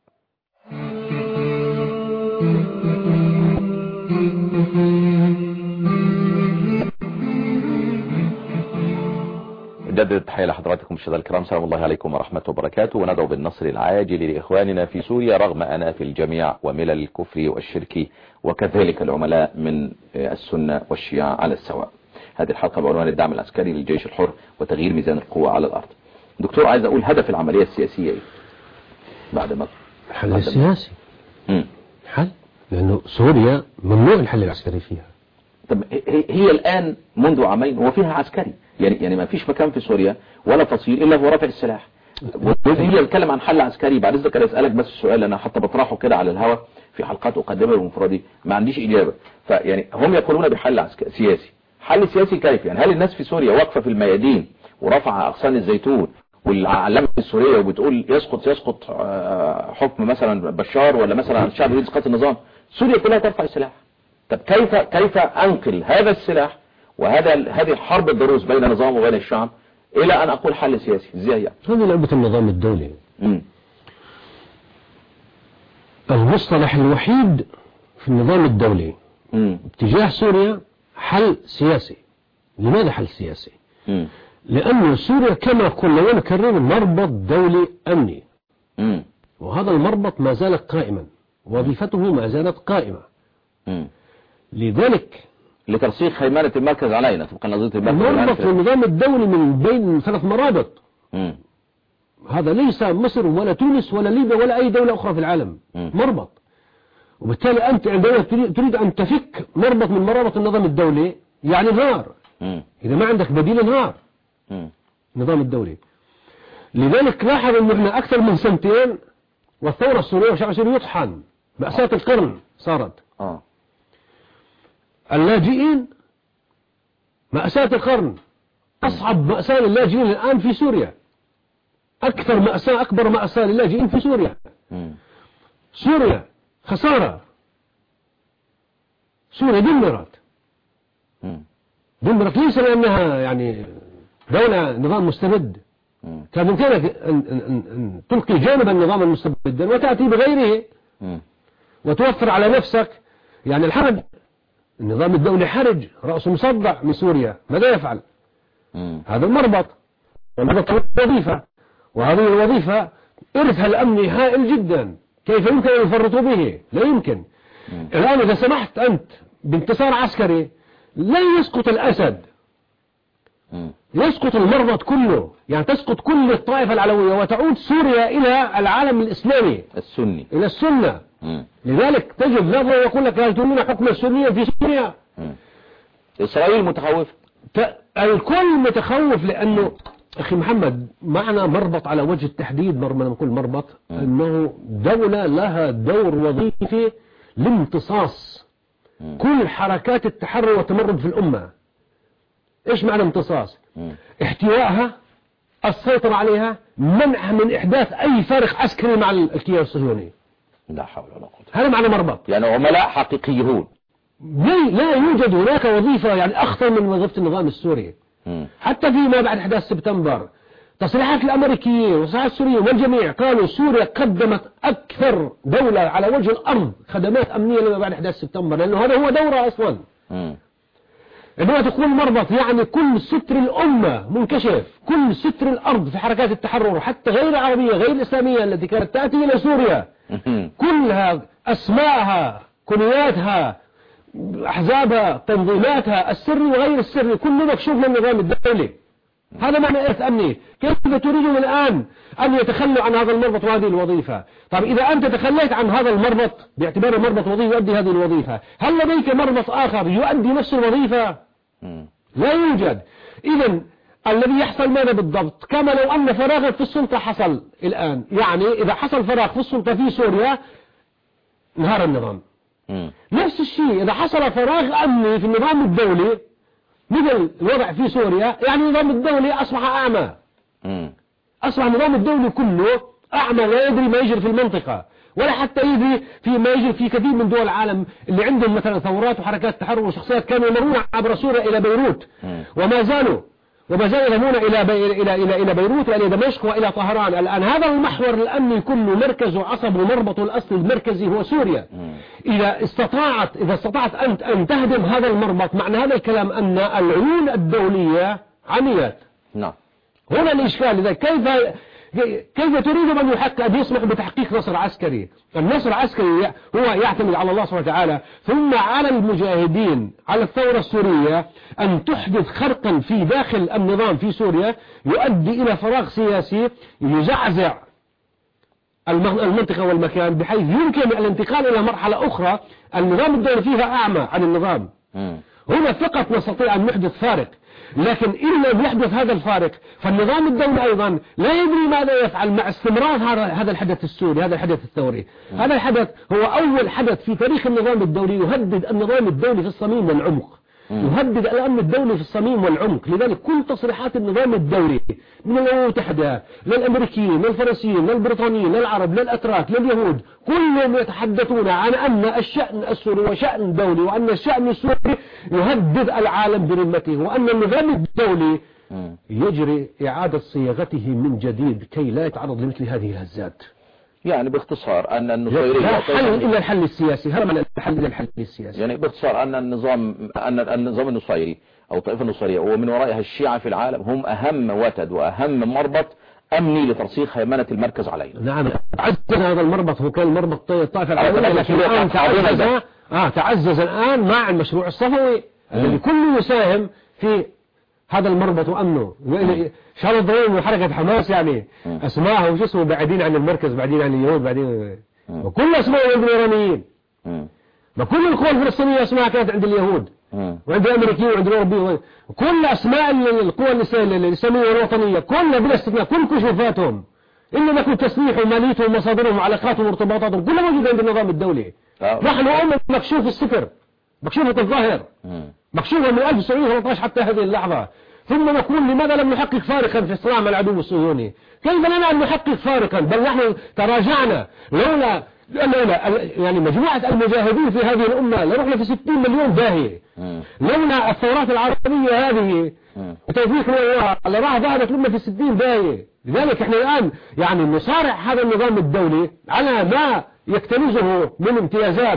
جدد التحية لحضراتكم مشاهدينا الكرام، سلام الله عليكم ورحمة وبركاته، وندعو بالنصر العاجل لإخواننا في سوريا رغم أناف الجميع وملل الكفر والشرك وكذلك العملاء من السنة والشيعة على السواء. هذه الحلقة بعنوان الدعم العسكري للجيش الحر وتغيير ميزان القوة على الأرض. دكتور، عايز أقول هدف العملية السياسية إيه بعد ما الحل السياسي؟ مم. حل، لأنه سوريا ممنوع الحل العسكري فيها. طب هي الآن منذ عامين وفيها عسكري، يعني يعني ما فيش مكان في سوريا ولا فصيل إلا هو رافع السلاح. وهي يتكلم عن حل عسكري. بعد إذنك أنا أسألك بس السؤال، أنا حتى بطرحه كده على الهواء في حلقات أقدمها بمفردي ما عنديش إجابة. فيعني هم يقولون بحل عسكري سياسي. حل سياسي كيف؟ يعني هل الناس في سوريا واقفة في الميادين ورفع أغصان الزيتون والعلامة السورية وبتقول يسقط يسقط حكم مثلا بشار ولا مثلا الشعب يريد اسقاط النظام؟ سوريا كلها ترفع السلاح. طب كيف كيف أنقل هذا السلاح وهذا هذه حرب الضروس بين النظام وبين الشعب إلى أن أقول حل سياسي؟ ازاي يعني؟ هذه لعبة النظام الدولي. مم. المصطلح الوحيد في النظام الدولي مم. اتجاه سوريا حل سياسي. لماذا حل سياسي؟ مم. لأن سوريا كما قلنا ونكرر مربط دولي أمني، مم. وهذا المربط ما زال قائما، وظيفته ما زالت قائمة. مم. لذلك لترسيخ هيمنة المركز علينا طبقا لنظرية المربط في النظام الدولي من بين ثلاث مرابط. مم. هذا ليس مصر ولا تونس ولا ليبيا ولا أي دولة أخرى في العالم. مم. مربط. وبالتالي أنت عندما تريد أن تفك مربط من مرابط النظام الدولي يعني انهار. مم. إذا ما عندك بديل انهار مم. النظام الدولي. لذلك لاحظ أن احنا أكثر من سنتين والثورة السورية والشعب السوري يطحن. مأساة القرن صارت. آه. اللاجئين مأساة القرن، أصعب مأساة للاجئين الآن في سوريا، أكثر مأساة أكبر مأساة للاجئين في سوريا. مم. سوريا خسارة. سوريا دمرت. مم. دمرت ليس لأنها يعني دولة نظام مستبد، مم. كان بإمكانك أن, أن, أن, أن تلقي جانب النظام المستبد وتأتي بغيره مم. وتوفر على نفسك يعني الحرج. النظام الدولي حرج، رأسه مصدع من سوريا، ماذا يفعل؟ مم. هذا المربط، المربط وظيفة، وهذه الوظيفة إرثها الأمني هائل جدا، كيف يمكن أن يفرطوا به؟ لا يمكن. مم. الآن إذا سمحت أنت بانتصار عسكري لن يسقط الأسد، مم. يسقط المربط كله، يعني تسقط كل الطائفة العلوية وتعود سوريا إلى العالم الإسلامي السني إلى السنة. مم. لذلك تجد لفظة يقول لك هل تريدون حكم السنية في سوريا؟ مم. إسرائيل متخوفة. الكل متخوف لأنه أخي محمد معنا مربط على وجه التحديد. مرة نقول مربط مم. أنه دولة لها دور وظيفي لامتصاص مم. كل حركات التحرر والتمرد في الأمة. إيش معنى امتصاص؟ مم. احتوائها، السيطرة عليها، منعها من إحداث أي فارق عسكري مع الكيان الصهيوني. لا حول ولا قوة. هذا معنى مربط. يعني عملاء حقيقيون. لا يوجد هناك وظيفة يعني أخطر من وظيفة النظام السوري. مم. حتى فيما بعد أحداث سبتمبر تصريحات الأمريكيين والتصريحات السوريين والجميع قالوا سوريا قدمت أكثر دولة على وجه الأرض خدمات أمنية لما بعد أحداث سبتمبر، لأنه هذا هو دورة أصلا. مم. عندما تقول مربط يعني كل ستر الأمة منكشف، كل ستر الأرض في حركات التحرر حتى غير العربية غير الإسلامية التي كانت تأتي إلى سوريا مم. كلها أسماءها كنياتها أحزابها تنظيماتها السري وغير السري كله مكشوف من النظام الدولي. هذا معنى إرث أمني. كيف تريدون الآن أن يتخلوا عن هذا المربط وهذه الوظيفة؟ طب إذا أنت تخليت عن هذا المربط باعتبار المربط وظيفة يؤدي هذه الوظيفة، هل لديك مربط آخر يؤدي نفس الوظيفة؟ مم. لا يوجد. إذا الذي يحصل ماذا بالضبط؟ كما لو أن فراغ في السلطة حصل الآن، يعني إذا حصل فراغ في السلطة في سوريا انهار النظام. م. نفس الشيء إذا حصل فراغ أمني في النظام الدولي مثل الوضع في سوريا، يعني النظام الدولي أصبح أعمى. م. أصبح النظام الدولي كله أعمى، لا يدري ما يجري في المنطقة، ولا حتى يدري في ما يجري في كثير من دول العالم اللي عندهم مثلا ثورات وحركات تحرر وشخصيات كانوا يمرون عبر سوريا إلى بيروت وما زالوا وما زالوا يذهبون إلى بي... إلى إلى إلى بيروت وإلى دمشق وإلى طهران. الآن هذا المحور الأمني كله مركز وعصب ومربط الأصل المركزي هو سوريا. إذا استطاعت إذا استطاعت أن أن تهدم هذا المربط، معنى هذا الكلام أن العيون الدولية عميات. نعم. هنا الإشكال. إذا كيف كيف تريد أن يحقق أن يسمح بتحقيق نصر عسكري؟ النصر العسكري هو يعتمد على الله سبحانه وتعالى، ثم على المجاهدين على الثورة السورية أن تحدث خرقا في داخل النظام في سوريا يؤدي إلى فراغ سياسي يزعزع المنطقة والمكان، بحيث يمكن الانتقال إلى مرحلة أخرى النظام الدولي فيها أعمى عن النظام. هنا فقط نستطيع أن نحدث فارق، لكن إن لم يحدث هذا الفارق فالنظام الدولي أيضا لا يدري ماذا يفعل مع استمرار هذا الحدث السوري، هذا الحدث الثوري. هذا الحدث هو أول حدث في تاريخ النظام الدولي يهدد النظام الدولي في الصميم والعمق، يهدد الأمن الدولي في الصميم والعمق. لذلك كل تصريحات النظام الدولي من الأمم المتحدة للأمريكيين للفرنسيين للبريطانيين للعرب للأتراك لليهود، كلهم يتحدثون عن أن الشأن السوري وشأن دولي، وأن الشأن السوري يهدد العالم برمته، وأن النظام الدولي يجري إعادة صياغته من جديد كي لا يتعرض لمثل هذه الهزات. يعني باختصار أن النصيرية لا حل إلا الحل السياسي، هذا من الحل إلى الحل السياسي. يعني باختصار أن النظام أن النظام النصيري أو الطائفة النصيرية ومن ورائها الشيعة في العالم هم أهم وتد وأهم مربط أمني لترسيخ هيمنة المركز علينا. نعم، تعزز هذا المربط، هو كان مربط الطائفة العالمية، لكن الآن تعزز آه تعزز الآن مع المشروع الصفوي الذي كله يساهم في هذا المربط وأمنه. شارع الضروري وحركة حماس يعني أسماءها وش اسمه بعيدين عن المركز، بعيدين عن اليهود، بعدين وكل أسماء عند الإيرانيين، ما كل القوى الفلسطينية أسماءها كانت عند اليهود وعند الأمريكيين وعند الأوروبيين، وكل أسماء القوى الإسلامية والوطنية كلها بلا استثناء كل كشوفاتهم إلا لكم تسليح وماليتهم ومصادرهم وعلاقاتهم وارتباطاتهم كلها موجودة عند النظام الدولي. نحن أمة مكشوف الستر، مكشوفة الظاهر، مكشوفة من ألف وتسعمئة وثلاثة عشر حتى هذه اللحظة. ثم نقول لماذا لم نحقق فارقا في الصراع مع العدو الصهيوني؟ كيف لنا أن نحقق فارقا؟ بل نحن تراجعنا لولا لولا يعني مجموعة المجاهدين في هذه الأمة لرحنا في ستين مليون داهية. لولا الثورات العربية هذه وتوفيق الله لراح ذهبت الأمة في ستين داهية. لذلك احنا الآن يعني نصارع هذا النظام الدولي على ما يكتنزه من امتيازات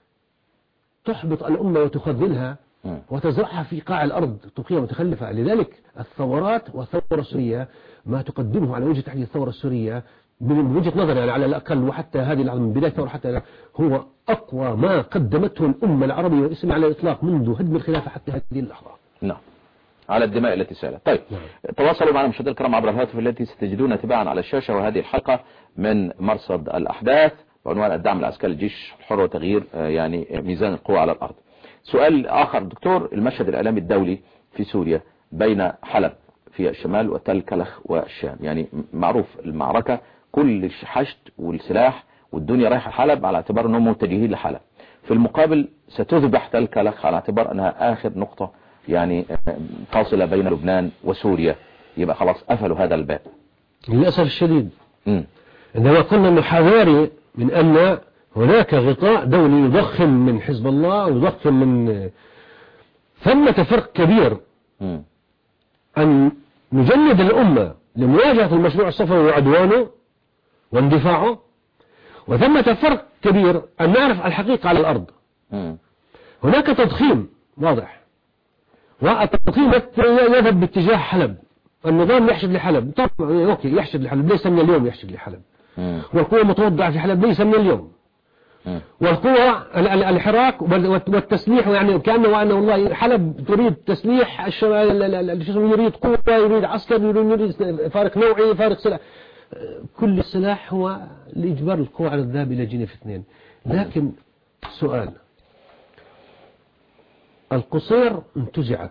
تحبط الأمة وتخذلها وتزرعها في قاع الأرض تبقيها متخلفة. لذلك الثورات والثورة السورية ما تقدمه على وجه تحديد الثورة السورية من وجهة نظر يعني على الأقل وحتى هذه اللحظة من بداية الثورة حتى هو أقوى ما قدمته الأمة العربية والإسلامية على الإطلاق منذ هدم الخلافة حتى هذه اللحظة. نعم، على الدماء التي سالت. طيب نعم. تواصلوا معنا مشاهدينا الكرام عبر الهاتف التي ستجدونها تباعا على الشاشة، وهذه الحلقة من مرصد الأحداث بعنوان الدعم العسكري للجيش الحر وتغيير يعني ميزان القوى على الأرض. سؤال آخر دكتور، المشهد الإعلامي الدولي في سوريا بين حلب في الشمال وتل كلخ والشام، يعني معروف المعركة كل الحشد والسلاح والدنيا رايحة حلب على اعتبار أنهم متجهين لحلب، في المقابل ستذبح تل كلخ على اعتبار أنها آخر نقطة يعني فاصلة بين لبنان وسوريا، يبقى خلاص قفلوا هذا الباب. للأسف الشديد م. عندما كنا نحذر من أن هناك غطاء دولي يضخم من حزب الله ويضخم من ثمة فرق كبير م. أن نجند الأمة لمواجهة المشروع الصفوي وعدوانه واندفاعه، وثمة فرق كبير أن نعرف الحقيقة على الأرض. م. هناك تضخيم واضح، والتضخيم يذهب باتجاه حلب، النظام يحشد لحلب، طبعا أوكي يحشد لحلب ليس من اليوم يحشد لحلب، والقوة متوضعة في حلب ليس من اليوم، والقوة الحراك والتسليح يعني كأنه وأنه والله حلب تريد تسليح الشمال، يريد قوة، يريد عسكر، يريد فارق نوعي، فارق سلاح، كل السلاح هو لإجبار القوة على الذهاب إلى جنيف اثنين. لكن سؤال، القصير انتزعت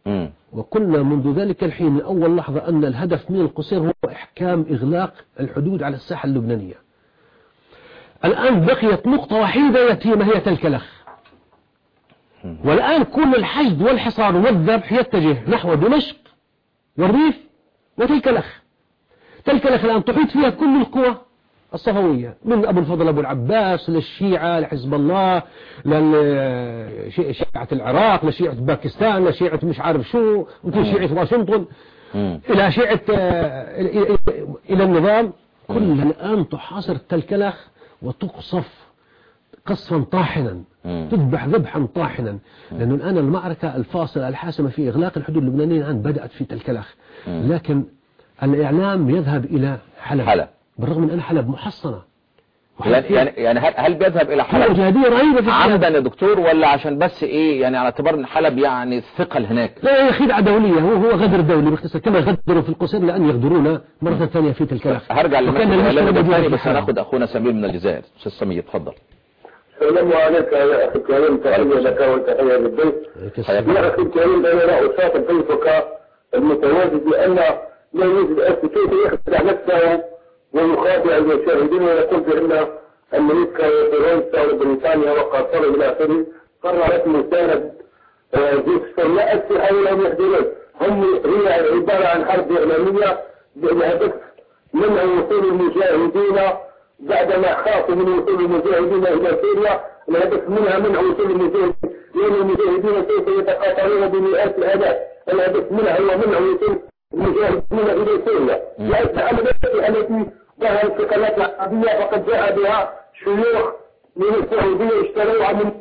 م. وقلنا منذ ذلك الحين من أول لحظة أن الهدف من القصير هو إحكام إغلاق الحدود على الساحة اللبنانية. الآن بقيت نقطة وحيدة يتيمة هي تلكلخ، والآن كل الحشد والحصار والذبح يتجه نحو دمشق والريف وتلكلخ. تلكلخ الآن تحيط فيها كل القوى الصفوية، من أبو الفضل أبو العباس للشيعة لحزب الله لشيعة العراق لشيعة باكستان لشيعة مش عارف شو ممكن شيعة واشنطن إلى شيعة إلى النظام. كلها الآن تحاصر تلكلخ وتقصف قصفا طاحنا، تذبح ذبحا طاحنا، لأنه الآن المعركة الفاصلة الحاسمة في إغلاق الحدود اللبنانية الآن بدأت في تلكلخ، لكن الإعلام يذهب إلى حلب, حلب. بالرغم من أن حلب محصنة. يعني يعني هل, هل بيذهب إلى حلب عمدا يا دكتور، ولا عشان بس إيه يعني على اعتبار أن حلب يعني الثقل هناك؟ لا، هي خدعة دولية، هو هو غدر دولي باختصار، كما غدروا في القصير لأن يغدرونا مرة ثانية في تلكلخ. هرجع للمشهد بس هناخد أخونا سمير من الجزائر. أستاذ سمير تفضل. السلام عليك يا أخي الكريم، تحية لك وتحية للضيف. يا أخي الكريم، أنا لا أشاطر ضيفك المتواجد لأن لا يوجد أخي كيف يخدع نفسه ويخادع المشاهدين ويقول بأن أمريكا وفرنسا وبريطانيا وقطر إلى آخره قررت مساند جيش لا أسلحة ولم يحضرون. هم هي عبارة عن حرب إعلامية بهدف منع وصول المجاهدين بعدما خافوا من وصول المجاهدين إلى سوريا. الهدف منها منع وصول المجاهدين، لأن المجاهدين سوف يتقاطعون بمئات الآلاف. الهدف منها هو منع وصول المجاهدين إلى سوريا. الأسلحة التي بها الانتقالات العربية فقد جاء بها شيوخ من السعودية اشتروها من.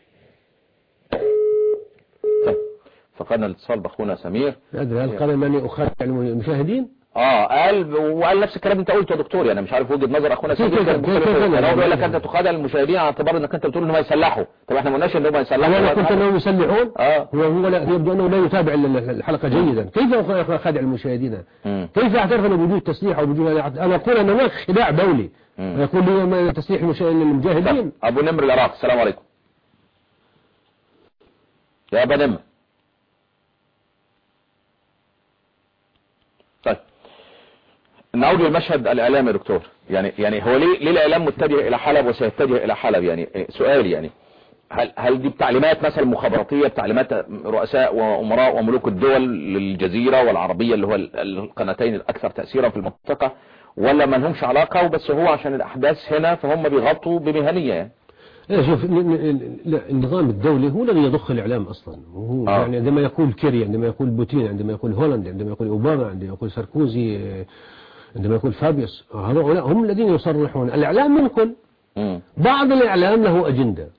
فقدنا الاتصال بأخونا سمير. أدري هل قال أنني أخادع المشاهدين؟ اه قال وقال نفس الكلام انت قلته يا دكتور. يعني مش عارف وجهة نظر اخونا سمير كان بيقول لك انت تخادع المشاهدين على اعتبار انك انت بتقول ان هم يسلحوا. طب احنا ما قلناش ان هم يسلحوا. انا كنت انهم يسلحون. اه هو هو لا يبدو انه لا يتابع الحلقه جيدا. كيف خادع المشاهدين؟ كيف اعترف انه بوجود تسليح او بوجود؟ انا اقول ان هناك خداع دولي ويقول لي تسليح المجاهدين. ابو نمر العراق، السلام عليكم يا ابو نمر. طيب نعود للمشهد الإعلامي يا دكتور. يعني يعني هو ليه ليه الإعلام متجه إلى حلب وسيتجه إلى حلب؟ يعني سؤال، يعني هل هل دي بتعليمات مثلا مخابراتية، بتعليمات رؤساء وأمراء وملوك الدول للجزيرة والعربية اللي هو القناتين الأكثر تأثيرا في المنطقة، ولا ما لهمش علاقة وبس هو عشان الأحداث هنا فهم بيغطوا بمهنية يعني؟ لا شوف، النظام الدولي هو الذي يضخ الإعلام أصلا. وهو آه. يعني عندما يقول كيري، عندما يقول بوتين، عندما يقول هولندا، عندما يقول أوباما، عندما يقول ساركوزي، عندما يقول فابيوس، هؤلاء هم الذين يصرحون. الإعلام ممكن بعض الإعلام له أجندة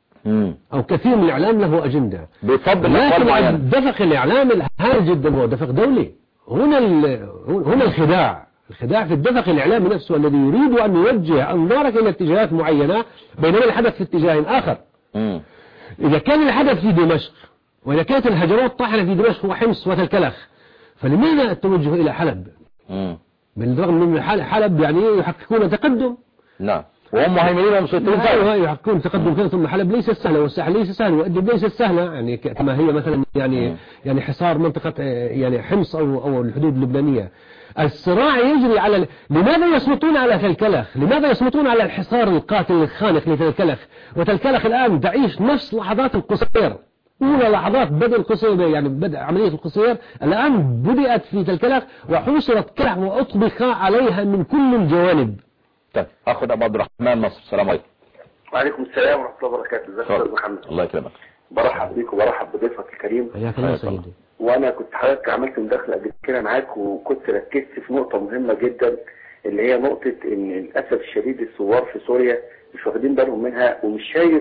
أو كثير من الإعلام له أجندة، بيفضل لكن دفق الإعلام الهائل جدا هو دفق دولي. هنا هنا الخداع الخداع في الدفق الإعلامي نفسه الذي يريد أن يوجه أنظارك إلى اتجاهات معينة بينما الحدث في اتجاه آخر. م. إذا كان الحدث في دمشق وإذا كانت الهجمات طاحنة في دمشق وحمص وتلكلخ، فلماذا التوجه إلى حلب؟ م. بالرغم من حلب يعني يحققون تقدم. نعم، وهم مهيمنين ومسيطرين. ايوه يحققون تقدم كذا، ثم حلب ليست سهله والساحل ليس سهل وإدلب ليست سهله، يعني كما هي مثلا يعني م. يعني حصار منطقه يعني حمص او او الحدود اللبنانيه. الصراع يجري على لماذا يصمتون على تلكلخ؟ لماذا يصمتون على الحصار القاتل الخانق لتلكلخ؟ وتلكلخ الآن تعيش نفس لحظات القصير، أولى لحظات بدء القصير، يعني بدء عملية القصير الآن بدأت في تلكلخ وحوصرت كلح وأطبق عليها من كل الجوانب. طيب أخذ أبو عبد الرحمن مصر، السلام عليكم. وعليكم السلام ورحمة الله وبركاته. ازيك يا أستاذ محمد؟ الله يكرمك. برحب بيك وبرحب بضيفك الكريم. حياك الله سيدي. وانا كنت حضرتك عملت مداخله قبل كده معاك وكنت ركزت في نقطه مهمه جدا، اللي هي نقطه ان للاسف الشديد الثوار في سوريا مش واخدين بالهم منها ومش شايف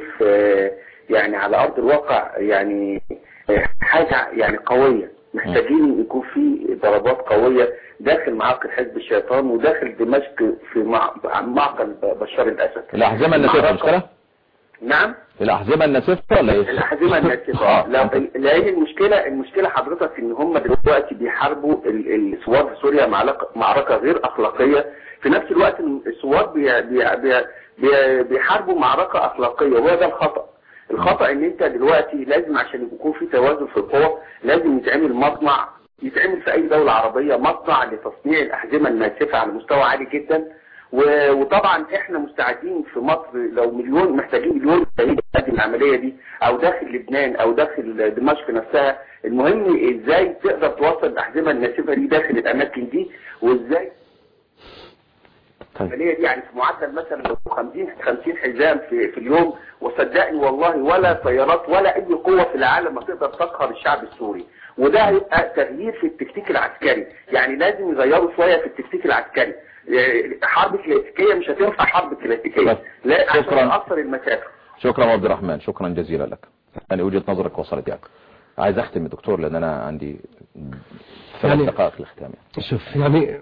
يعني على ارض الواقع يعني حاجه يعني قويه. محتاجين يكون في ضربات قويه داخل معقل حزب الشيطان وداخل دمشق في معقل بشار الاسد. الاحزمه الناسفه مش كده؟ نعم، الأحزمة الناسفة ولا ايه؟ الأحزمة الناسفة. لأن المشكلة المشكلة حضرتك إن هم دلوقتي بيحاربوا الثوار في سوريا معركة غير أخلاقية، في نفس الوقت الثوار بي بي بي بيحاربوا معركة أخلاقية، وهذا الخطأ. الخطأ ان انت دلوقتي لازم عشان يكون في توازن في القوى لازم يتعمل مصنع، يتعمل في اي دولة عربية مصنع لتصنيع الأحزمة الناسفة على مستوى عالي جدا. وطبعا احنا مستعدين في مصر لو مليون محتاجين مليون يقدم العملية دي او داخل لبنان او داخل دمشق نفسها. المهم ازاي تقدر توصل الأحزمة الناسفة دي داخل الاماكن دي، وازاي العملية دي يعني في معدل مثلا لو خمسين خمسين حزام في, في اليوم، وصدقني والله ولا طيارات ولا اي قوة في العالم ما تقدر تقهر الشعب السوري. وده هيبقى تغيير في التكتيك العسكري، يعني لازم يغيروا شوية في التكتيك العسكري. حرب كلاسيكية مش هتنفع حرب كلاسيكية، لا عشان تأثر المسافة. شكرا عبد الرحمن، شكرا جزيلا لك. يعني وجهة نظرك وصلت يعني. عايز اختم يا دكتور لان انا عندي ثلاث دقائق للختام. شوف يعني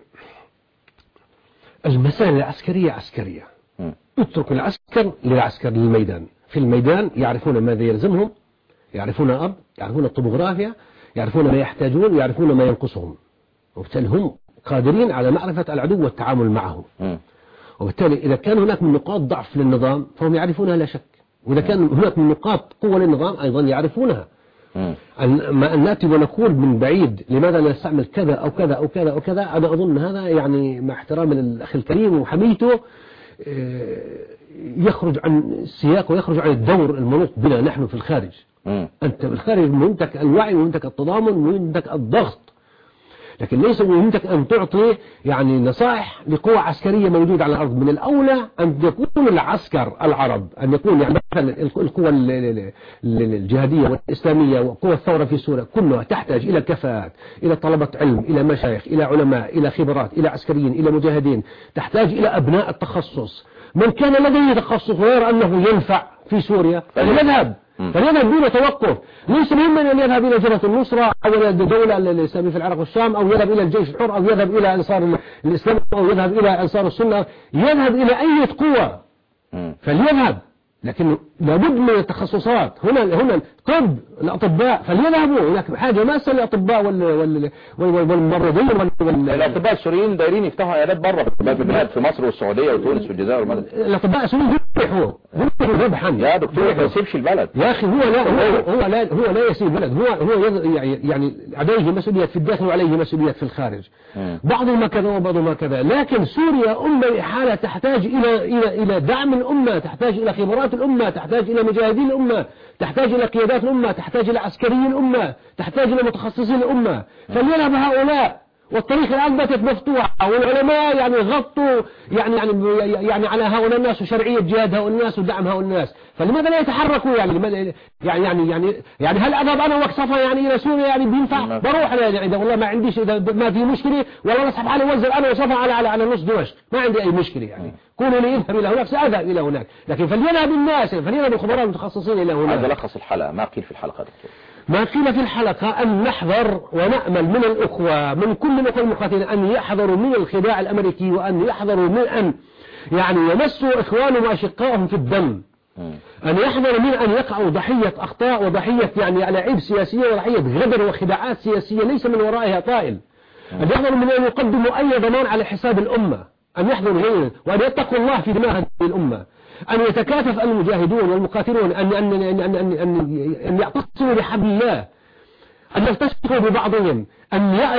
المسائل العسكرية عسكرية، اترك العسكر للعسكر للميدان. في الميدان يعرفون ماذا يلزمهم، يعرفون الأرض، يعرفون الطبوغرافيا، يعرفون ما يحتاجون، يعرفون ما ينقصهم، وبالتالي هم قادرين على معرفة العدو والتعامل معه. وبالتالي إذا كان هناك من نقاط ضعف للنظام فهم يعرفونها لا شك، وإذا كان هناك من نقاط قوة للنظام أيضا يعرفونها. ما أن نأتي ونقول من بعيد لماذا لا نستعمل كذا أو كذا أو كذا أو كذا، أنا أظن هذا يعني مع احترام للأخ الكريم وحميته يخرج عن السياق ويخرج عن الدور المنوط بنا نحن في الخارج. أنت بالخارج مهمتك الوعي ومهمتك التضامن ومهمتك الضغط، لكن ليس مهمتك أن تعطي يعني نصائح لقوة عسكرية موجودة على الأرض. من الأولى أن يكون العسكر العرب، أن يكون يعني مثلا القوة الجهادية والإسلامية وقوة الثورة في سوريا كلها تحتاج إلى كفاءات، إلى طلبة علم، إلى مشايخ، إلى علماء، إلى خبرات، إلى عسكريين، إلى مجاهدين، تحتاج إلى أبناء التخصص. من كان لديه تخصص ويرى أنه ينفع في سوريا فليذهب فليذهب دون توقف. ليس مهما أن يذهب إلى جبهة النصرة أو إلى الدولة الإسلامية في العراق والشام، أو يذهب إلى الجيش الحر، أو يذهب إلى أنصار الإسلام، أو يذهب إلى أنصار السنة، يذهب إلى أي قوة فليذهب. لكن لابد من التخصصات. هنا هنا الطب، الأطباء فليذهبوا. هناك حاجة ماسة للأطباء والممرضين وال الأطباء السوريين دايرين يفتحوا عيادات بره في في مصر والسعودية وتونس والجزائر والمغرب. الأطباء السوريين يربحوا يربحوا ربحا يا دكتور، ما يسيبش البلد يا أخي. هو لا هو هو لا هو لا يسيب البلد. هو هو يعني عليه مسؤوليات في الداخل وعليه مسؤوليات في الخارج. بعضهم كذا وبعضهم كذا. لكن سوريا أمة حالة تحتاج إلى إلى إلى دعم الأمة، تحتاج إلى خبرات الأمة، تحتاج إلى مجاهدين الأمة، تحتاج إلى قيادات الأمة، تحتاج إلى عسكريين الأمة، تحتاج إلى متخصصين الأمة. فليذهب هؤلاء، والطريق الآن باتت مفتوحة، والعلماء يعني غطوا يعني يعني يعني على هؤلاء الناس وشرعية جهاد هؤلاء الناس ودعم هؤلاء الناس. فلماذا لا يتحركوا؟ يعني يعني يعني يعني يعني هل أذهب أنا وأكسفها يعني إلى سوريا يعني بينفع؟ بروح يعني إذا والله ما عنديش، إذا ما في مشكلة والله أسحب حالي وانزل أنا وصفها على على على نص دمشق، ما عندي أي مشكلة يعني. كونوا لي يذهب إلى هناك سأذهب إلى هناك، لكن فليذهب الناس، فليذهب الخبراء المتخصصين إلى هناك. هذا لخص الحلقة. ما قيل في الحلقة دكتور؟ ما قيل في الحلقة أن نحذر ونأمل من الأخوة، من كل الأخوة المقاتلين، أن يحذروا من الخداع الأمريكي، وأن يحذروا من أن يعني يمسوا إخوانهم وأشقائهم في الدم، أن يحذروا من أن يقعوا ضحية أخطاء وضحية يعني ألاعيب سياسية وضحية غدر وخداعات سياسية ليس من ورائها طائل. أن يحذروا من أن يقدموا أي ضمان على حساب الأمة، أن يحذروا هنا، وأن يتقوا الله في دماء هذه الأمة، أن يتكاتف المجاهدون والمقاتلون، أن أن أن أن أن أن يعتصموا بحبل الله، أن يلتصقوا ببعضهم، أن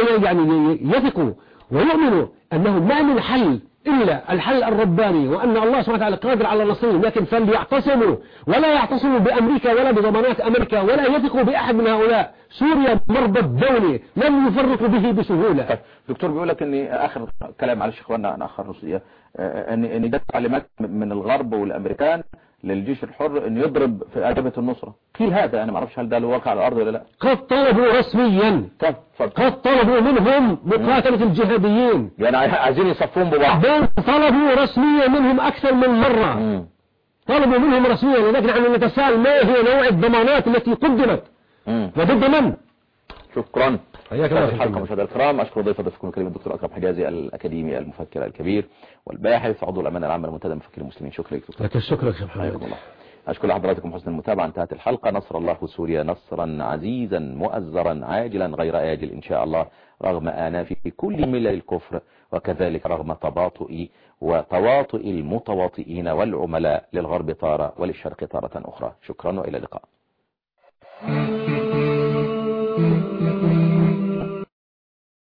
يعني يثقوا ويؤمنوا أنه ما من حل إلا الحل الرباني، وأن الله سبحانه وتعالى قادر على نصرهم. لكن فليعتصموا ولا يعتصموا بأمريكا ولا بضمانات أمريكا، ولا يثقوا بأحد من هؤلاء. سوريا مربط دولي لن يفرقوا به بسهولة. دكتور بيقول لك ان اخر كلام، معلش اخواننا انا اخر روسيا، ان ان ده تعليمات من الغرب والامريكان للجيش الحر ان يضرب في جبهة النصرة. كيف هذا؟ انا ما اعرفش هل ده له واقع على الارض ولا لا. قد طلبوا رسميا، قد طلبوا منهم مقاتلة الجهاديين، يعني عايزين يصفون ببعض. طلبوا رسميا منهم اكثر من مرة. م. طلبوا منهم رسميا، ولكن عن نتساءل ما هي نوع الضمانات التي قدمت وضد من. شكرا. حياك الله. الحلقة مشاهدينا الكرام، أشكر ضيف ضيفكم الكريم الدكتور أكرم حجازي، الأكاديمي المفكر الكبير والباحث عضو الأمانة العامة المنتدى مفكر المسلمين. شكرا لك دكتور. لك الشكر يا حياكم الله. أشكر لحضراتكم حسن المتابعة. انتهت الحلقة. نصر الله سوريا نصرا عزيزا مؤزرا عاجلا غير آجل إن شاء الله. رغم آناف كل ملل الكفر، وكذلك رغم تباطؤ وتواطؤ المتواطئين والعملاء للغرب تارة وللشرق تارة أخرى. شكرا وإلى اللقاء.